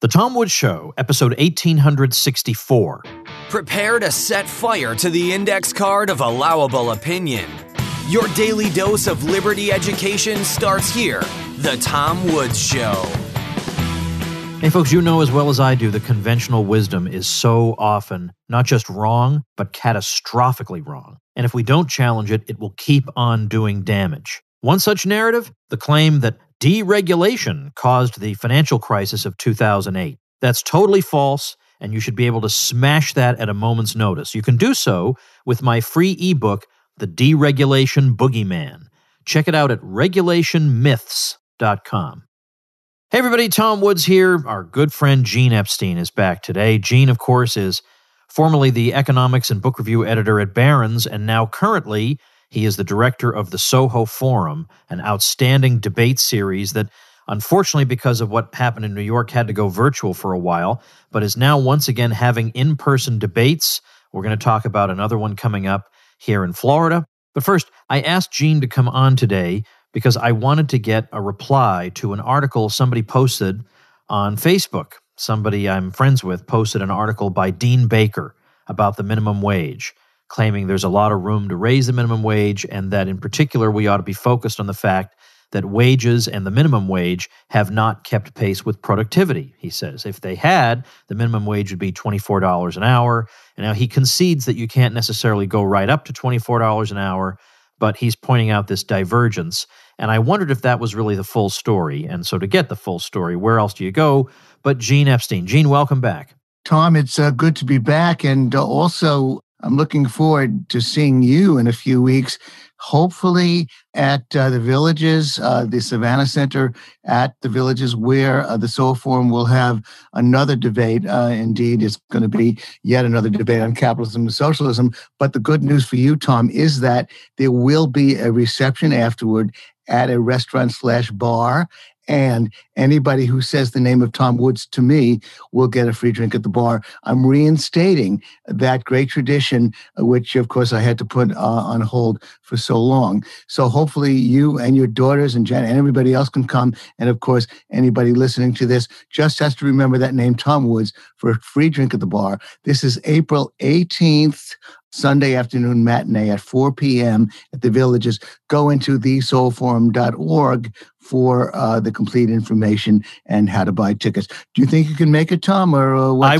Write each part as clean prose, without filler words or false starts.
The Tom Woods Show, episode 1864. Prepare to set fire to the index card of allowable opinion. Your daily dose of liberty education starts here. The Tom Woods Show. Hey folks, you know as well as I do that conventional wisdom is so often not just wrong, but catastrophically wrong. And if we don't challenge it, it will keep on doing damage. One such narrative, the claim that deregulation caused the financial crisis of 2008. That's totally false, and you should be able to smash that at a moment's notice. You can do so with my free ebook, The Deregulation Boogeyman. Check it out at regulationmyths.com. Hey everybody, Tom Woods here. Our good friend Gene Epstein is back today. Gene, of course, is formerly the economics and book review editor at Barron's, and now currently he is the director of the Soho Forum, an outstanding debate series that, unfortunately, because of what happened in New York, had to go virtual for a while, but is now once again having in-person debates. We're going to talk about another one coming up here in Florida. But first, I asked Gene to come on today because I wanted to get a reply to an article somebody posted on Facebook. Somebody I'm friends with posted an article by Dean Baker about the minimum wage, claiming there's a lot of room to raise the minimum wage and that in particular we ought to be focused on the fact that wages and the minimum wage have not kept pace with productivity, he says. If they had, the minimum wage would be $24 an hour. And now he concedes that you can't necessarily go right up to $24 an hour, but he's pointing out this divergence. And I wondered if that was really the full story. And so to get the full story, where else do you go but Gene Epstein? Gene, welcome back. Tom, it's good to be back. And also, I'm looking forward to seeing you in a few weeks, hopefully at the Villages, the Savannah Center at the Villages, where the Soho Forum will have another debate. Indeed, it's going to be yet another debate on capitalism and socialism. But the good news for you, Tom, is that there will be a reception afterward at a restaurant/bar. And anybody who says the name of Tom Woods to me will get a free drink at the bar. I'm reinstating that great tradition, which, of course, I had to put on hold for so long. So hopefully you and your daughters and Jen and everybody else can come. And, of course, anybody listening to this just has to remember that name, Tom Woods, for a free drink at the bar. This is April 18th. Sunday afternoon matinee at 4 p.m. at the Villages. Go into thesohoforum.org for the complete information and how to buy tickets. Do you think you can make it, Tom? Or what?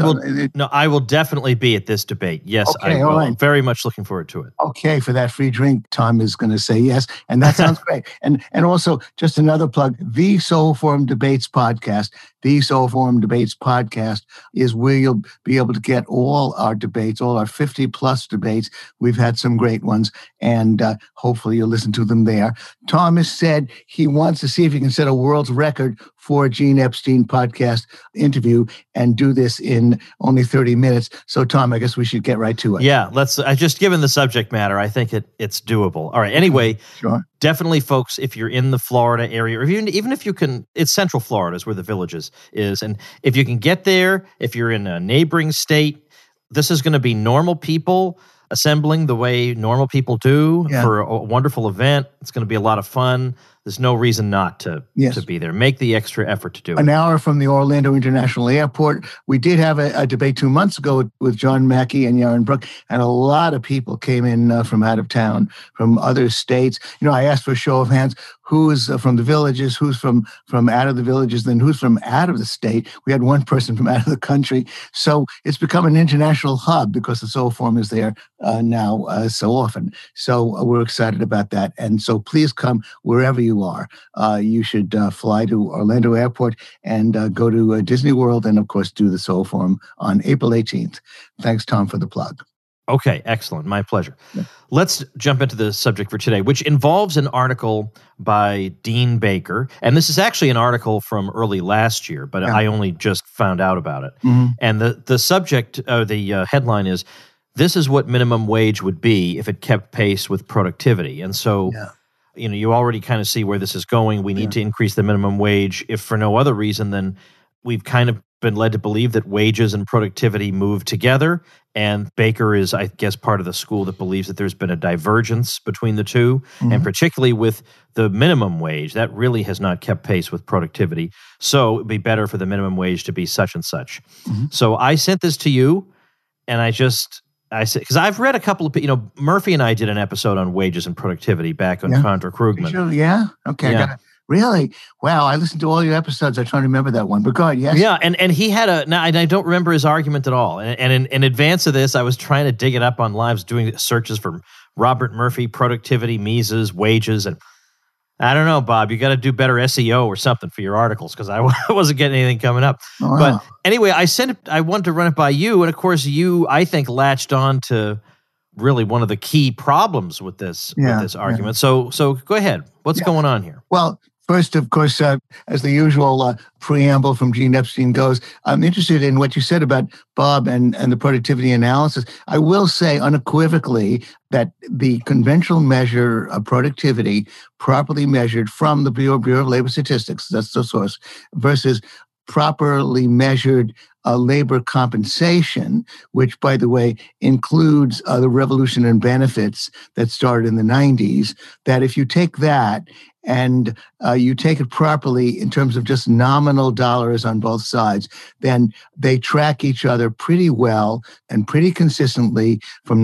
I will definitely be at this debate. Yes, okay, I will. All right. I'm very much looking forward to it. Okay, for that free drink, Tom is going to say yes, and that sounds great. And also, just another plug, the Soho Forum Debates podcast. The Soho Forum Debates podcast is where you'll be able to get all our debates, all our 50-plus debates. We've had some great ones, and hopefully you'll listen to them there. Thomas said he wants to see if he can set a world's record for a Gene Epstein podcast interview and do this in only 30 minutes. So, Tom, I guess we should get right to it. Yeah, just given the subject matter, I think it's doable. All right, anyway, sure. Definitely, folks, if you're in the Florida area, or even if you can, it's Central Florida is where the Villages is. And if you can get there, if you're in a neighboring state, this is going to be normal people assembling the way normal people do for a wonderful event. It's going to be a lot of fun. There's no reason not to be there. Make the extra effort to do it. An hour from the Orlando International Airport. We did have a debate 2 months ago with John Mackey and Yaron Brook, and a lot of people came in from out of town, from other states. You know, I asked for a show of hands. Who is from the Villages, who's from out of the Villages, then who's from out of the state. We had one person from out of the country. So it's become an international hub because the Soho Forum is there now so often. So we're excited about that. And so please come wherever you are. You should fly to Orlando Airport and go to Disney World and, of course, do the Soho Forum on April 18th. Thanks, Tom, for the plug. Okay, excellent. My pleasure. Yeah. Let's jump into the subject for today, which involves an article by Dean Baker. And this is actually an article from early last year, but I only just found out about it. Mm-hmm. And the subject, the headline is, "This is what minimum wage would be if it kept pace with productivity." And so, you already kind of see where this is going. We need to increase the minimum wage, if for no other reason than we've kind of been led to believe that wages and productivity move together. And Baker is, I guess, part of the school that believes that there's been a divergence between the two, and particularly with the minimum wage. That really has not kept pace with productivity. So it'd be better for the minimum wage to be such and such. So I sent this to you, and I said, because I've read a couple of, Murphy and I did an episode on wages and productivity back on Contra Krugman. Sure, yeah? Okay, yeah. Really? Wow, I listened to all your episodes. I'm trying to remember that one. But go ahead, yes? Yeah, and he had now I don't remember his argument at all. And in advance of this, I was trying to dig it up on lives, doing searches for Robert Murphy, productivity, Mises, wages, and I don't know, Bob, you got to do better SEO or something for your articles, because I wasn't getting anything coming up. Oh, wow. But anyway, I wanted to run it by you, and of course you, I think, latched on to really one of the key problems with this argument. So go ahead. What's going on here? Well, first, of course, as the usual preamble from Gene Epstein goes, I'm interested in what you said about Bob and the productivity analysis. I will say unequivocally that the conventional measure of productivity, properly measured from the Bureau of Labor Statistics, that's the source, versus properly measured labor compensation, which, by the way, includes the revolution in benefits that started in the 90s, that if you take that and you take it properly in terms of just nominal dollars on both sides, then they track each other pretty well and pretty consistently from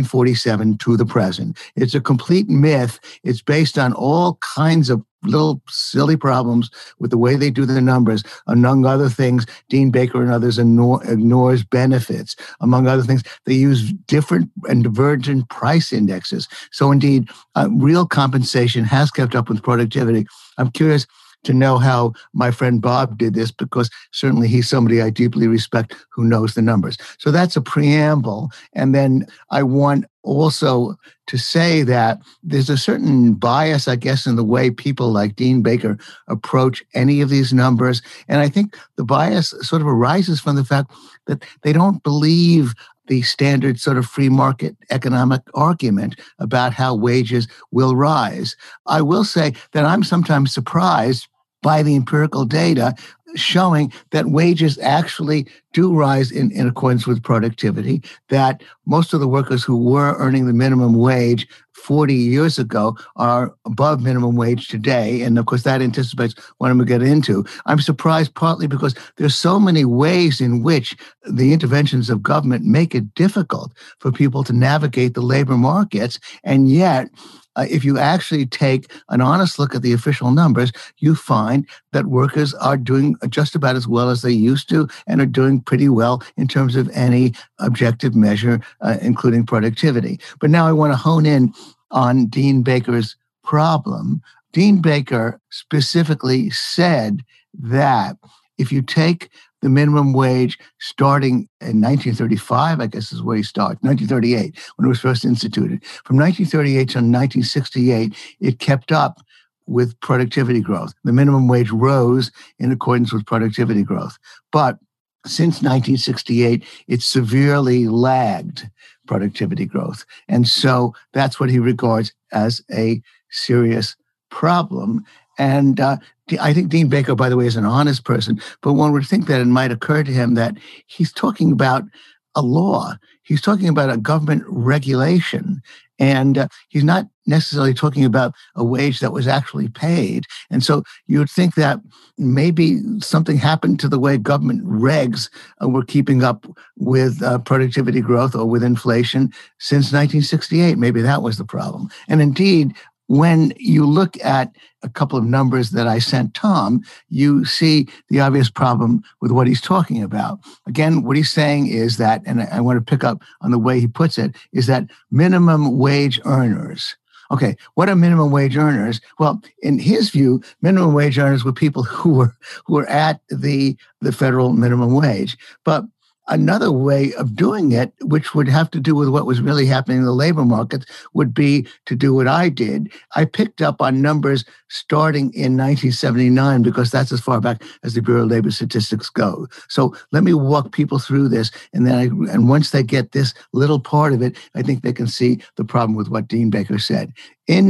1947 to the present. It's a complete myth. It's based on all kinds of little silly problems with the way they do the numbers. Among other things, Dean Baker and others ignores benefits. Among other things, they use different and divergent price indexes. So indeed, real compensation has kept up with productivity. I'm curious to know how my friend Bob did this, because certainly he's somebody I deeply respect who knows the numbers. So that's a preamble. And then I want also to say that there's a certain bias, I guess, in the way people like Dean Baker approach any of these numbers. And I think the bias sort of arises from the fact that they don't believe the standard sort of free market economic argument about how wages will rise. I will say that I'm sometimes surprised by the empirical data showing that wages actually do rise in accordance with productivity, that most of the workers who were earning the minimum wage 40 years ago are above minimum wage today. And of course, that anticipates what I'm going to get into. I'm surprised partly because there's so many ways in which the interventions of government make it difficult for people to navigate the labor markets. And yet, if you actually take an honest look at the official numbers, you find that workers are doing just about as well as they used to and are doing pretty well in terms of any objective measure, including productivity. But now I want to hone in on Dean Baker's problem. Dean Baker specifically said that if you take the minimum wage starting in 1935, I guess is where he started, 1938, when it was first instituted. From 1938 to 1968, it kept up with productivity growth. The minimum wage rose in accordance with productivity growth. But since 1968, it severely lagged productivity growth. And so that's what he regards as a serious problem. And I think Dean Baker, by the way, is an honest person, but one would think that it might occur to him that he's talking about a law. He's talking about a government regulation. And he's not necessarily talking about a wage that was actually paid. And so you would think that maybe something happened to the way government regs were keeping up with productivity growth or with inflation since 1968. Maybe that was the problem. And indeed, when you look at a couple of numbers that I sent Tom, you see the obvious problem with what he's talking about. Again, what he's saying is that, and I want to pick up on the way he puts it, is that minimum wage earners. Okay, what are minimum wage earners? Well, in his view, minimum wage earners were people who were at the federal minimum wage. But another way of doing it, which would have to do with what was really happening in the labor market, would be to do what I did. I picked up on numbers starting in 1979 because that's as far back as the Bureau of Labor Statistics go. So let me walk people through this, and once they get this little part of it, I think they can see the problem with what Dean Baker said. In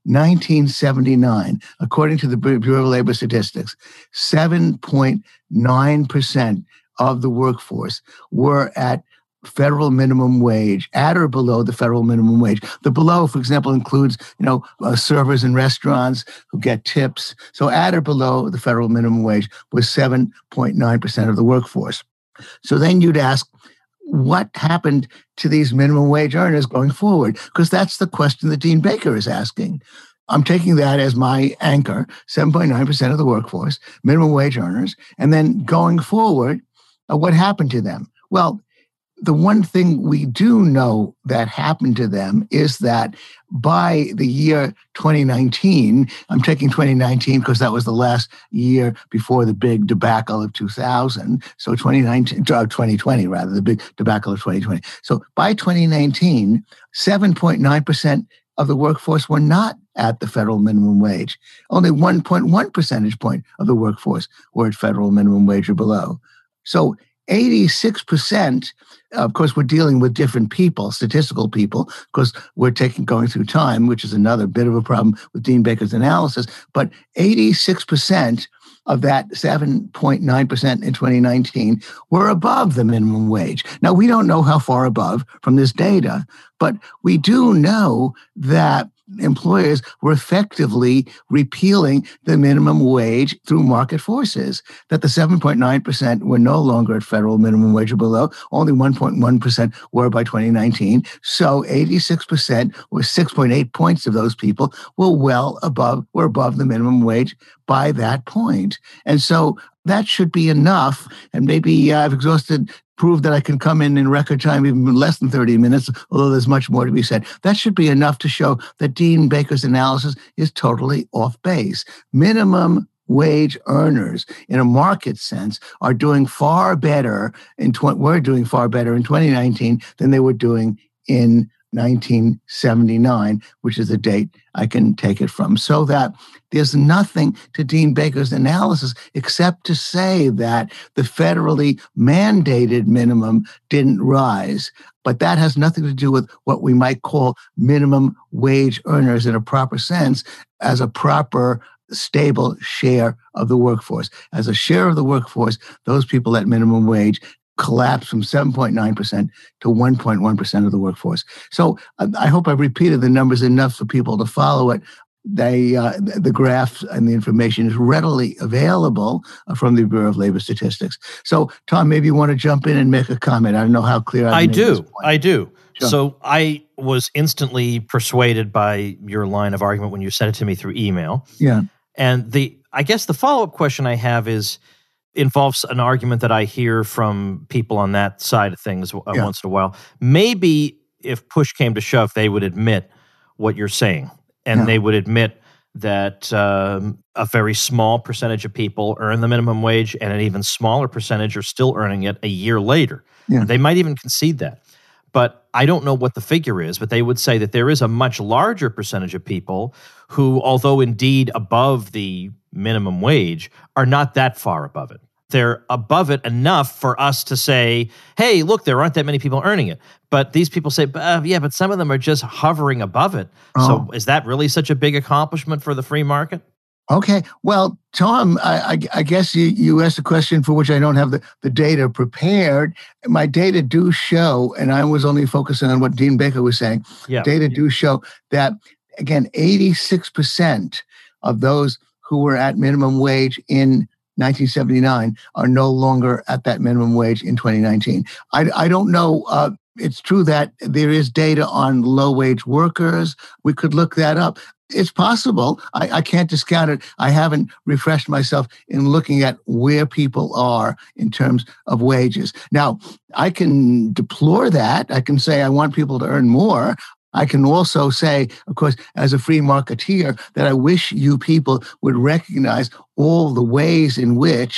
1979, according to the Bureau of Labor Statistics, 7.9% of the workforce were at federal minimum wage, at or below the federal minimum wage. The below, for example, includes, servers in restaurants who get tips. So at or below the federal minimum wage was 7.9% of the workforce. So then you'd ask, what happened to these minimum wage earners going forward? Because that's the question that Dean Baker is asking. I'm taking that as my anchor, 7.9% of the workforce, minimum wage earners, and then going forward, what happened to them? Well, the one thing we do know that happened to them is that by the year 2019, I'm taking 2019 because that was the last year before the big debacle of 2000. So 2020 rather, the big debacle of 2020. So by 2019, 7.9% of the workforce were not at the federal minimum wage. Only 1.1 percentage point of the workforce were at federal minimum wage or below. So 86%, of course, we're dealing with different people, statistical people, because we're going through time, which is another bit of a problem with Dean Baker's analysis. But 86% of that 7.9% in 2019 were above the minimum wage. Now, we don't know how far above from this data, but we do know that employers were effectively repealing the minimum wage through market forces, that the 7.9% were no longer at federal minimum wage or below, only 1.1% were by 2019. So 86%, or 6.8 points of those people, were above the minimum wage by that point. And so that should be enough. And maybe I've proved that I can come in record time, even less than 30 minutes, although there's much more to be said. That should be enough to show that Dean Baker's analysis is totally off base. Minimum wage earners, in a market sense, are doing far better were doing far better in 2019 than they were doing in 1979, which is the date I can take it from. So that there's nothing to Dean Baker's analysis except to say that the federally mandated minimum didn't rise. But that has nothing to do with what we might call minimum wage earners in a proper sense, as a proper stable share of the workforce. As a share of the workforce, those people at minimum wage collapsed from 7.9% to 1.1% of the workforce. So I hope I've repeated the numbers enough for people to follow it. The graphs and the information is readily available from the Bureau of Labor Statistics. So, Tom, maybe you want to jump in and make a comment. I don't know how clear I do. Sure. So I was instantly persuaded by your line of argument when you sent it to me through email. Yeah. And I guess the follow-up question I have involves an argument that I hear from people on that side of things once in a while. Maybe if push came to shove, they would admit what you're saying. And they would admit that a very small percentage of people earn the minimum wage, and an even smaller percentage are still earning it a year later. Yeah. They might even concede that. But I don't know what the figure is, but they would say that there is a much larger percentage of people who, although indeed above the minimum wage, are not that far above it. They're above it enough for us to say, hey, look, there aren't that many people earning it. But these people say, but some of them are just hovering above it. Oh. So is that really such a big accomplishment for the free market? Okay. Well, Tom, I guess you asked a question for which I don't have the data prepared. My data do show, and I was only focusing on what Dean Baker was saying, data do show that, again, 86% of those who were at minimum wage in 1979 are no longer at that minimum wage in 2019. I don't know. It's true that there is data on low-wage workers. We could look that up. It's possible. I can't discount it. I haven't refreshed myself in looking at where people are in terms of wages. Now, I can deplore that. I can say I want people to earn more. I can also say, of course, as a free marketeer, that I wish you people would recognize all the ways in which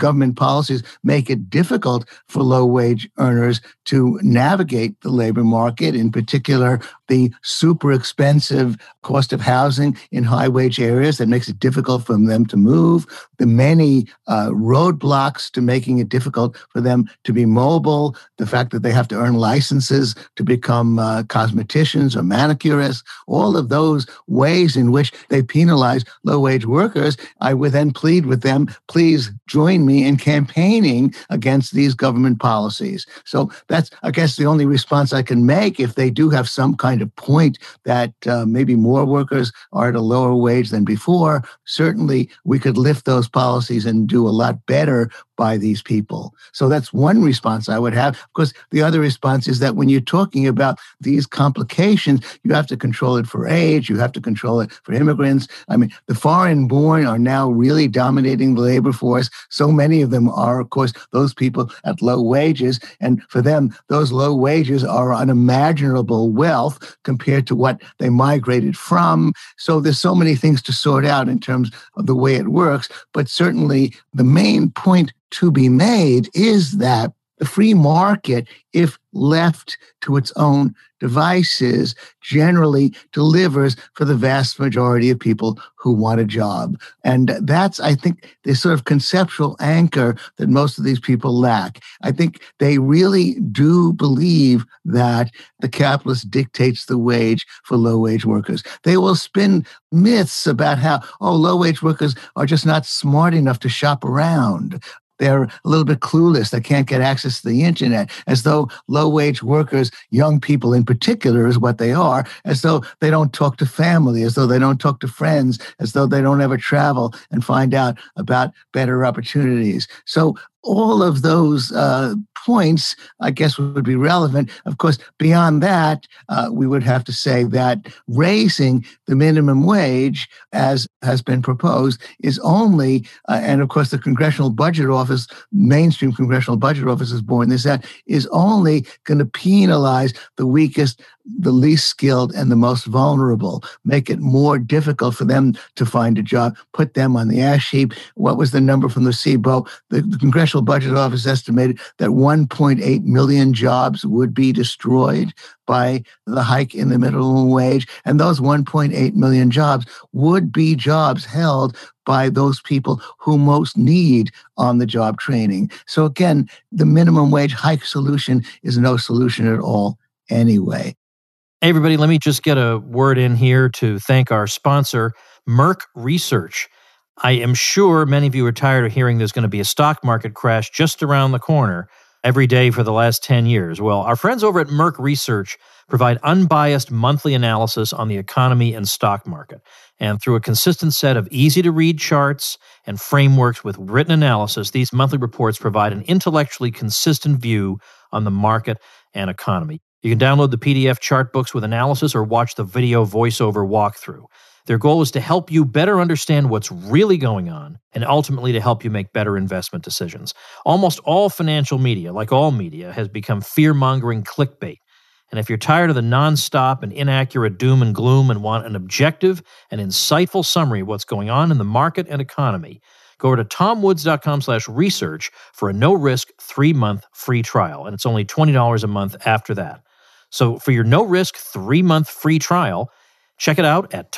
government policies make it difficult for low-wage earners to navigate the labor market, in particular, the super expensive cost of housing in high-wage areas that makes it difficult for them to move, the many roadblocks to making it difficult for them to be mobile, the fact that they have to earn licenses to become cosmeticians or manicurists, all of those ways in which they penalize low-wage workers. I would then plead with them, please join me in campaigning against these government policies. So that's, I guess, the only response I can make. If they do have some kind of point that maybe more workers are at a lower wage than before, certainly we could lift those policies and do a lot better by these people. So that's one response I would have. Of course, the other response is that when you're talking about these complications, you have to control it for age, you have to control it for immigrants. I mean, the foreign-born are now really dominating the labor force. So many of them are, of course, those people at low wages. And for them, those low wages are unimaginable wealth compared to what they migrated from. So there's so many things to sort out in terms of the way it works. But certainly the main point to be made is that the free market, if left to its own devices, generally delivers for the vast majority of people who want a job. And that's, I think, the sort of conceptual anchor that most of these people lack. I think they really do believe that the capitalist dictates the wage for low-wage workers. They will spin myths about how, low-wage workers are just not smart enough to shop around. They're a little bit clueless. They can't get access to the internet, as though low-wage workers, young people in particular, is what they are, as though they don't talk to family, as though they don't talk to friends, as though they don't ever travel and find out about better opportunities. So all of those points, I guess, would be relevant. Of course, beyond that, we would have to say that raising the minimum wage, as has been proposed, is only, and of course the Congressional Budget Office, mainstream Congressional Budget Office is borne this out, is only going to penalize the weakest, the least skilled, and the most vulnerable, make it more difficult for them to find a job, put them on the ash heap. What was the number from the CBO? The Congressional Budget Office estimated that 1.8 million jobs would be destroyed by the hike in the minimum wage. And those 1.8 million jobs would be jobs held by those people who most need on-the-job training. So again, the minimum wage hike solution is no solution at all anyway. Hey, everybody, let me just get a word in here to thank our sponsor, Merck Research. I am sure many of you are tired of hearing there's going to be a stock market crash just around the corner every day for the last 10 years. Well, our friends over at Merck Research provide unbiased monthly analysis on the economy and stock market. And through a consistent set of easy-to-read charts and frameworks with written analysis, these monthly reports provide an intellectually consistent view on the market and economy. You can download the PDF chart books with analysis or watch the video voiceover walkthrough. Their goal is to help you better understand what's really going on and ultimately to help you make better investment decisions. Almost all financial media, like all media, has become fear-mongering clickbait. And if you're tired of the nonstop and inaccurate doom and gloom and want an objective and insightful summary of what's going on in the market and economy, go over to tomwoods.com/research for a no-risk 3-month free trial. And it's only $20 a month after that. So for your no-risk 3-month free trial, check it out at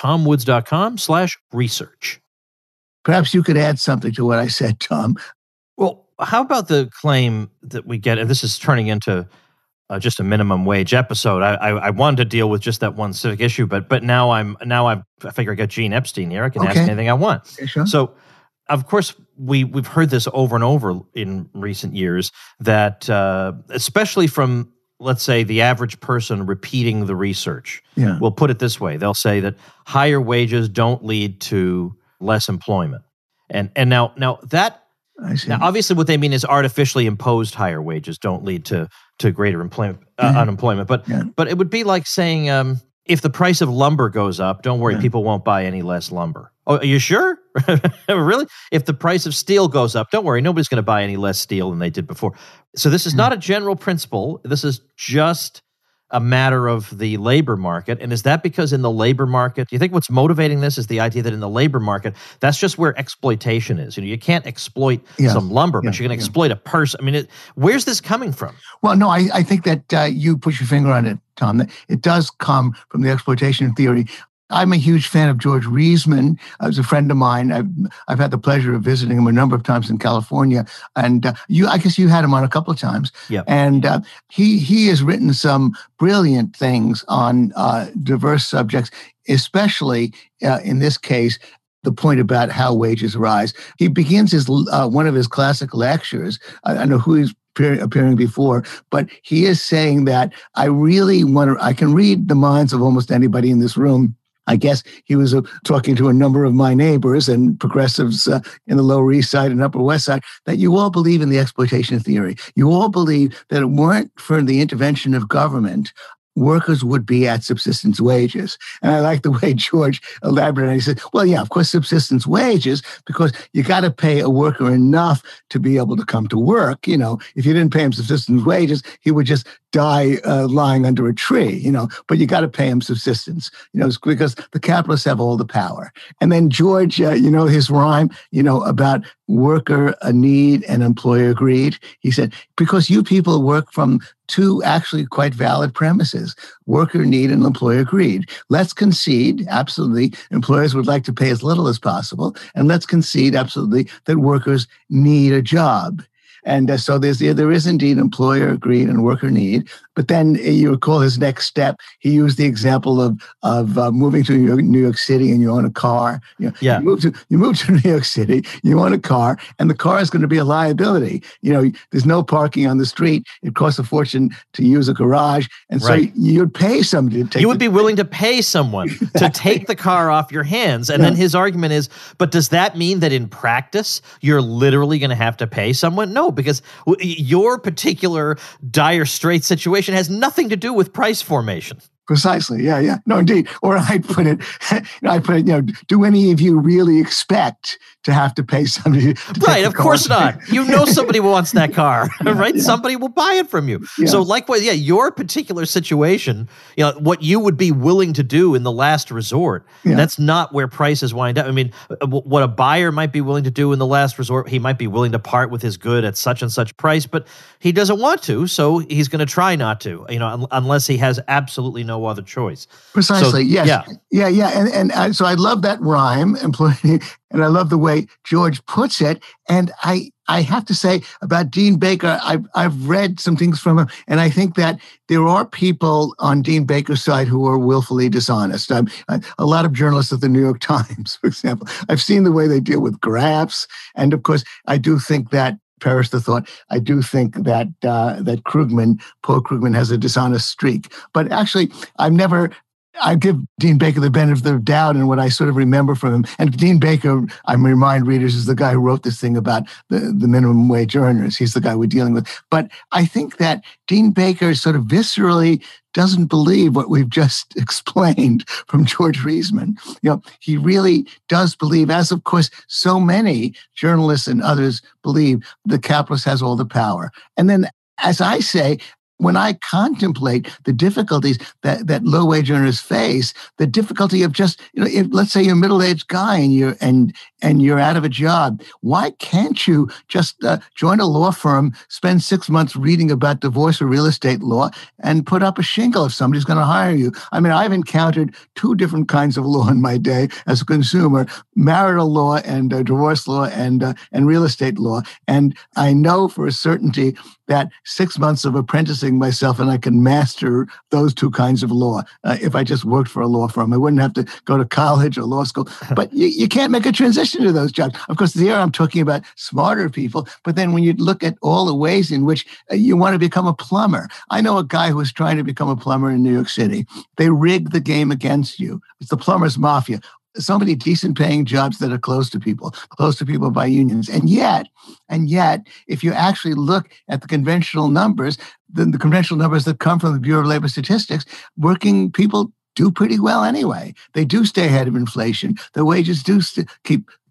tomwoods.com/research. Perhaps you could add something to what I said, Tom. Well, how about the claim that we get, and this is turning into just a minimum wage episode. I wanted to deal with just that one civic issue, but now I figure I got Gene Epstein here. I can ask anything I want. Okay, sure. So, of course, we've heard this over and over in recent years that, especially from, let's say, the average person repeating the research. Yeah. We'll put it this way. They'll say that higher wages don't lead to less employment. And now that, I see. now obviously what they mean is artificially imposed higher wages don't lead to greater unemployment. But it would be like saying, if the price of lumber goes up, don't worry, people won't buy any less lumber. Oh, are you sure? Really? If the price of steel goes up, don't worry, nobody's going to buy any less steel than they did before. So this is not a general principle. This is just a matter of the labor market? And is that because in the labor market, do you think what's motivating this is the idea that in the labor market, that's just where exploitation is? You can't exploit some lumber, but you can exploit a person. I mean, where's this coming from? Well, no, I think that you put your finger on it, Tom. That it does come from the exploitation theory. I'm a huge fan of George Reisman. He's a friend of mine. I've had the pleasure of visiting him a number of times in California, and I guess you had him on a couple of times. Yep. And he has written some brilliant things on diverse subjects, especially in this case, the point about how wages rise. He begins his one of his classic lectures. I don't know who he's appearing before, but he is saying that I can read the minds of almost anybody in this room. I guess he was talking to a number of my neighbors and progressives in the Lower East Side and Upper West Side, that you all believe in the exploitation theory. You all believe that it weren't for the intervention of government, workers would be at subsistence wages. And I like the way George elaborated. He said, well, yeah, of course, subsistence wages, because you got to pay a worker enough to be able to come to work. If you didn't pay him subsistence wages, he would just die lying under a tree, but you got to pay him subsistence, because the capitalists have all the power. And then George, his rhyme, about worker a need and employer greed. He said, because you people work from two actually quite valid premises, worker need and employer greed. Let's concede, absolutely, employers would like to pay as little as possible. And let's concede, absolutely, that workers need a job. And so there is indeed employer greed and worker need. But then you recall his next step. He used the example of moving to New York City and you own a car. You move to New York City, you own a car, and the car is going to be a liability. There's no parking on the street. It costs a fortune to use a garage, and so you'd pay somebody to take. You would be willing to pay someone to take the car off your hands, and then his argument is, but does that mean that in practice you're literally going to have to pay someone? No, because your particular dire straits situation has nothing to do with price formation. Precisely. Yeah. No, indeed. Or I put it, do any of you really expect to have to pay somebody to right, of course not. Somebody wants that car, right? Yeah. Somebody will buy it from you. Yeah. So likewise, your particular situation, what you would be willing to do in the last resort, that's not where prices wind up. I mean, what a buyer might be willing to do in the last resort, he might be willing to part with his good at such and such price, but he doesn't want to, so he's going to try not to, unless he has absolutely no other choice. Precisely, yes. Yeah. And so I love that rhyme, employee, and I love the way George puts it. And I have to say about Dean Baker, I've read some things from him, and I think that there are people on Dean Baker's side who are willfully dishonest. A lot of journalists at the New York Times, for example, I've seen the way they deal with graphs. And of course, I do think that, perish the thought, I do think that that Paul Krugman has a dishonest streak. But actually, I give Dean Baker the benefit of the doubt in what I sort of remember from him. And Dean Baker, I remind readers, is the guy who wrote this thing about the minimum wage earners. He's the guy we're dealing with. But I think that Dean Baker sort of viscerally doesn't believe what we've just explained from George Reisman. He really does believe, as of course so many journalists and others believe, the capitalist has all the power. And then, as I say, when I contemplate the difficulties that low-wage earners face, the difficulty of just, if, let's say you're a middle-aged guy and you're out of a job, why can't you just join a law firm, spend 6 months reading about divorce or real estate law, and put up a shingle if somebody's going to hire you? I mean, I've encountered two different kinds of law in my day as a consumer: marital law and divorce law and real estate law, and I know for a certainty that 6 months of apprenticing myself and I can master those two kinds of law. If I just worked for a law firm, I wouldn't have to go to college or law school. But you can't make a transition to those jobs. Of course, here I'm talking about smarter people. But then when you look at all the ways in which you want to become a plumber, I know a guy who was trying to become a plumber in New York City. They rigged the game against you. It's the plumber's mafia. So many decent paying jobs that are close to people by unions. And yet, if you actually look at the conventional numbers, the conventional numbers that come from the Bureau of Labor Statistics, working people do pretty well anyway. They do stay ahead of inflation. Their wages do keep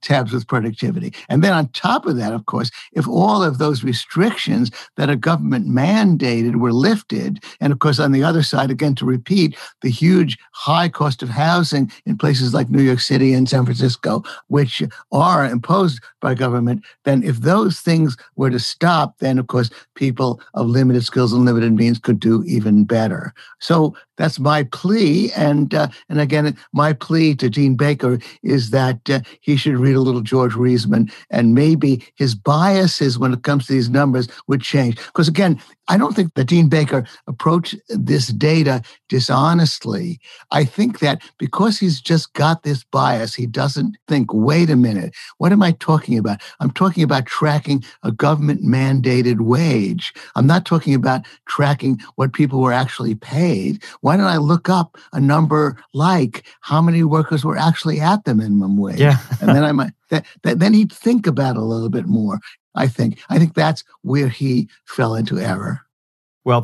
tabs with productivity. And then on top of that, of course, if all of those restrictions that a government mandated were lifted, and of course, on the other side, again, to repeat, the huge high cost of housing in places like New York City and San Francisco, which are imposed by government, then if those things were to stop, then of course, people of limited skills and limited means could do even better. So that's my plea. And again, my plea to Dean Baker is that he should read a little George Reisman, and maybe his biases when it comes to these numbers would change. Because again, I don't think that Dean Baker approached this data dishonestly. I think that because he's just got this bias, he doesn't think, wait a minute, what am I talking about? I'm talking about tracking a government-mandated wage. I'm not talking about tracking what people were actually paid. Why don't I look up a number like how many workers were actually at the minimum wage? Yeah. And then I might then he'd think about it a little bit more. I think that's where he fell into error. Well,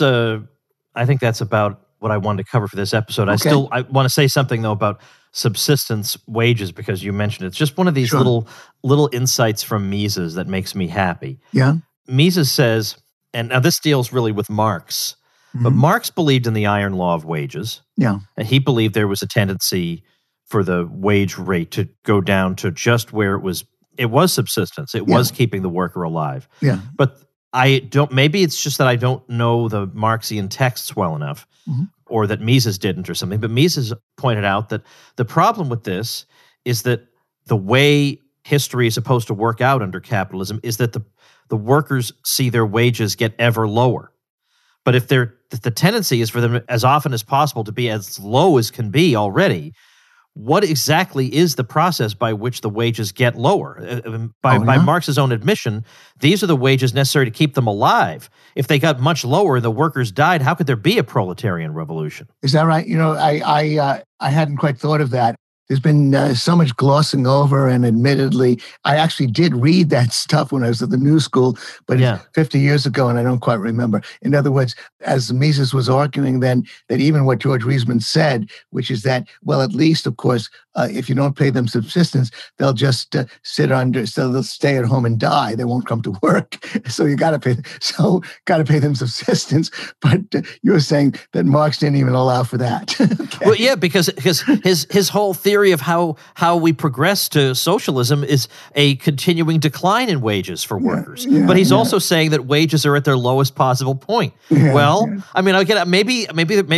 I think that's about what I wanted to cover for this episode. Okay. I want to say something though about subsistence wages, because you mentioned it. It's just one of these Sure. little insights from Mises that makes me happy. Yeah. Mises says, and now this deals really with Marx, but Marx believed in the iron law of wages. Yeah. And he believed there was a tendency for the wage rate to go down to just where it was subsistence. It was keeping the worker alive. Yeah. But maybe it's just that I don't know the Marxian texts well enough, or that Mises didn't or something. But Mises pointed out that the problem with this is that the way history is supposed to work out under capitalism is that the workers see their wages get ever lower. But if the tendency is for them as often as possible to be as low as can be already, what exactly is the process by which the wages get lower? By Marx's own admission, these are the wages necessary to keep them alive. If they got much lower and the workers died, how could there be a proletarian revolution? Is that right? I hadn't quite thought of that. There's been so much glossing over, and admittedly, I actually did read that stuff when I was at the New School, but it's 50 years ago, and I don't quite remember. In other words, as Mises was arguing then, that even what George Reisman said, which is that, well, at least, of course, if you don't pay them subsistence, they'll just so they'll stay at home and die. They won't come to work. So you got to pay them subsistence. But you were saying that Marx didn't even allow for that. Okay. Well, yeah, because his whole theory of how we progress to socialism is a continuing decline in wages for workers. But he's also saying that wages are at their lowest possible point. I mean, again, maybe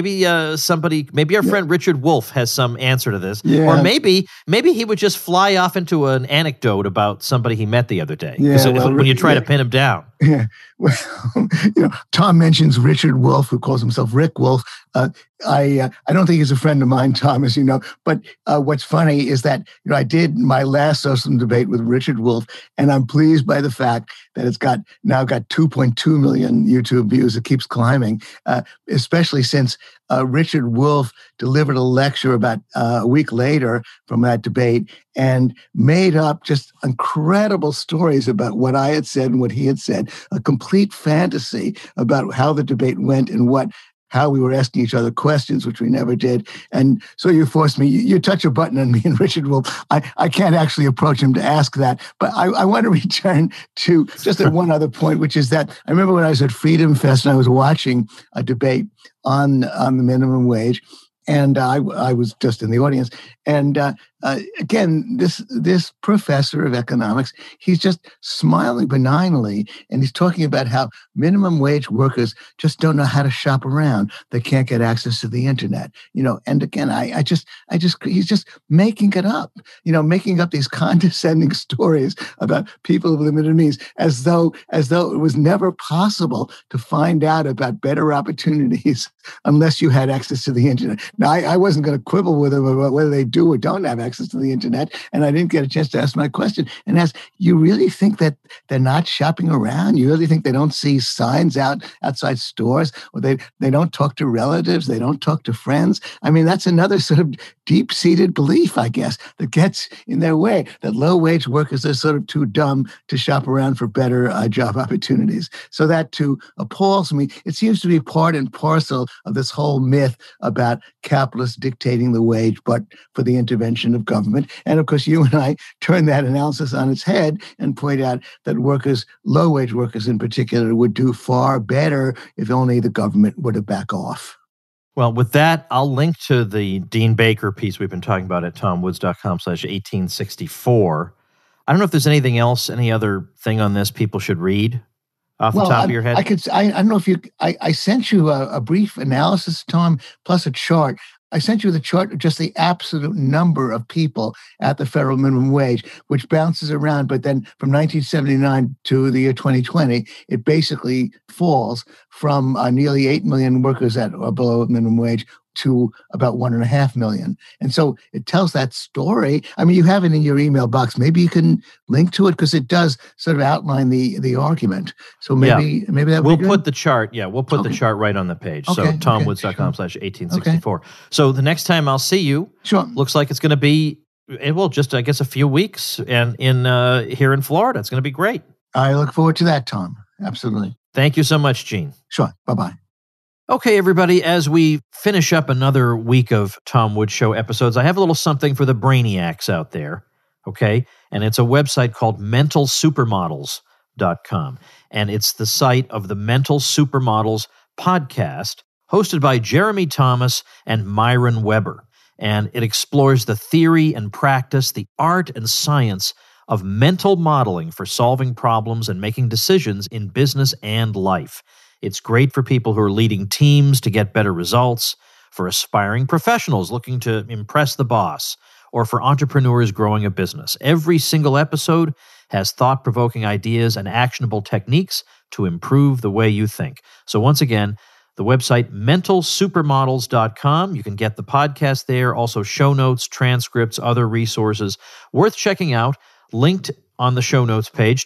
our friend Richard Wolff has some answer to this, or maybe he would just fly off into an anecdote about somebody he met the other day. When you try to pin him down. Yeah. Well, Tom mentions Richard Wolff, who calls himself Rick Wolff. I don't think he's a friend of mine, Tom, as you know. But what's funny is that I did my last social debate with Richard Wolff, and I'm pleased by the fact that it's now got 2.2 million YouTube views. It keeps climbing, especially since Richard Wolff delivered a lecture about a week later from that debate and made up just incredible stories about what I had said and what he had said, a complete fantasy about how the debate went and how we were asking each other questions, which we never did. And so you forced me, you touch a button on me and Richard Wolff. I can't actually approach him to ask that. But I want to return to just at one other point, which is that I remember when I was at Freedom Fest and I was watching a debate on the minimum wage. And I was just in the audience. And again, this professor of economics, he's just smiling benignly, and he's talking about how minimum wage workers just don't know how to shop around. They can't get access to the internet, And again, he's just making it up, making up these condescending stories about people of limited means, as though it was never possible to find out about better opportunities unless you had access to the internet. Now, I wasn't going to quibble with him about whether they do or don't have access to the internet, and I didn't get a chance to ask my question and ask, you really think that they're not shopping around? You really think they don't see signs outside stores, or they don't talk to relatives, they don't talk to friends? I mean, that's another sort of deep-seated belief, I guess, that gets in their way, that low-wage workers are sort of too dumb to shop around for better job opportunities. So that too appalls me. It seems to be part and parcel of this whole myth about capitalists dictating the wage, but for the intervention of government. And of course, you and I turn that analysis on its head and point out that workers, low-wage workers in particular, would do far better if only the government were to back off. Well, with that, I'll link to the Dean Baker piece we've been talking about at tomwoods.com/1864. I don't know if there's anything else, any other thing on this people should read off the top of your head. I don't know if I sent you a brief analysis, Tom, plus a chart. I sent you the chart of just the absolute number of people at the federal minimum wage, which bounces around. But then from 1979 to the year 2020, it basically falls from nearly 8 million workers at or below minimum wage to about 1.5 million. And so it tells that story. I mean, you have it in your email box. Maybe you can link to it because it does sort of outline the argument. So maybe that we'll put the chart. Yeah, we'll put the chart right on the page. So tomwoods.com/1864. So the next time I'll see you, looks like it's going to be, just I guess a few weeks and here in Florida. It's going to be great. I look forward to that, Tom. Absolutely. Thank you so much, Gene. Sure. Bye-bye. Okay, everybody, as we finish up another week of Tom Woods Show episodes, I have a little something for the brainiacs out there, okay? And it's a website called mentalsupermodels.com. And it's the site of the Mental Supermodels podcast, hosted by Jeremy Thomas and Myron Weber. And it explores the theory and practice, the art and science of mental modeling for solving problems and making decisions in business and life. It's great for people who are leading teams to get better results, for aspiring professionals looking to impress the boss, or for entrepreneurs growing a business. Every single episode has thought-provoking ideas and actionable techniques to improve the way you think. So once again, the website mentalsupermodels.com. You can get the podcast there, also show notes, transcripts, other resources worth checking out, linked on the show notes page,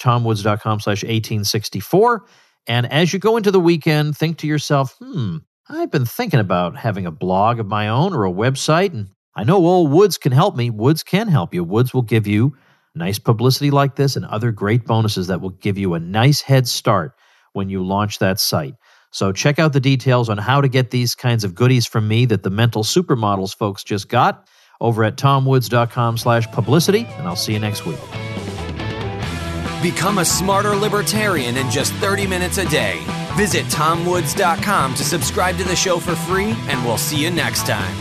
tomwoods.com/1864. And as you go into the weekend, think to yourself, I've been thinking about having a blog of my own or a website, and I know old Woods can help me. Woods can help you. Woods will give you nice publicity like this and other great bonuses that will give you a nice head start when you launch that site. So check out the details on how to get these kinds of goodies from me that the Mental Supermodels folks just got over at tomwoods.com/publicity, and I'll see you next week. Become a smarter libertarian in just 30 minutes a day. Visit tomwoods.com to subscribe to the show for free, and we'll see you next time.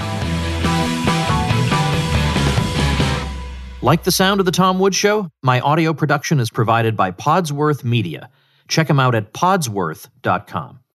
Like the sound of The Tom Woods Show? My audio production is provided by Podsworth Media. Check them out at podsworth.com.